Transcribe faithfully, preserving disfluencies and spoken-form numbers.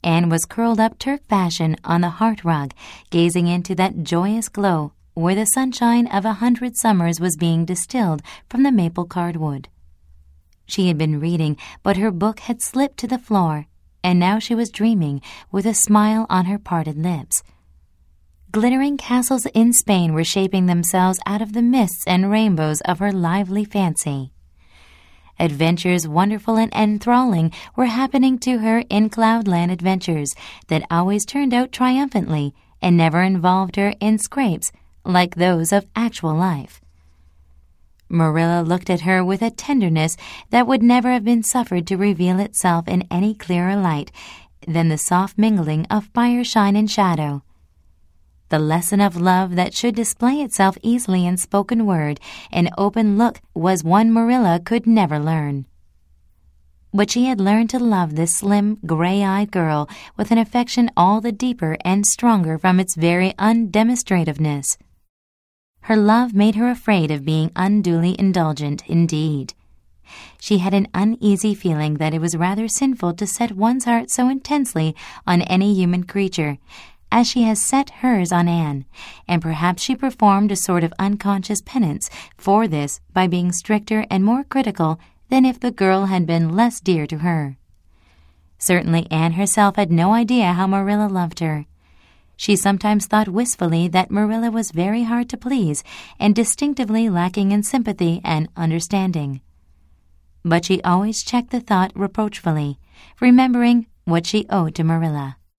Anne was curled up Turk fashion on the hearth rug, gazing into that joyous glow where the sunshine of a hundred summers was being distilled from the maple carved wood. She had been reading, but her book had slipped to the floor, and now she was dreaming with a smile on her parted lips. Glittering castles in Spain were shaping themselves out of the mists and rainbows of her lively fancy. Adventures wonderful and enthralling were happening to her in Cloudland adventures that always turned out triumphantly and never involved her in scrapes like those of actual life. Marilla looked at her with a tenderness that would never have been suffered to reveal itself in any clearer light than the soft mingling of fireshine and shadow. The lesson of love that should display itself easily in spoken word and open look was one Marilla could never learn. But she had learned to love this slim, gray-eyed girl with an affection all the deeper and stronger from its very undemonstrativeness. Her love made her afraid of being unduly indulgent indeed. She had an uneasy feeling that it was rather sinful to set one's heart so intensely on any human creature, as she has set hers on Anne, and perhaps she performed a sort of unconscious penance for this by being stricter and more critical than if the girl had been less dear to her. Certainly Anne herself had no idea how Marilla loved her. She sometimes thought wistfully that Marilla was very hard to please and distinctively lacking in sympathy and understanding. But she always checked the thought reproachfully, remembering what she owed to Marilla.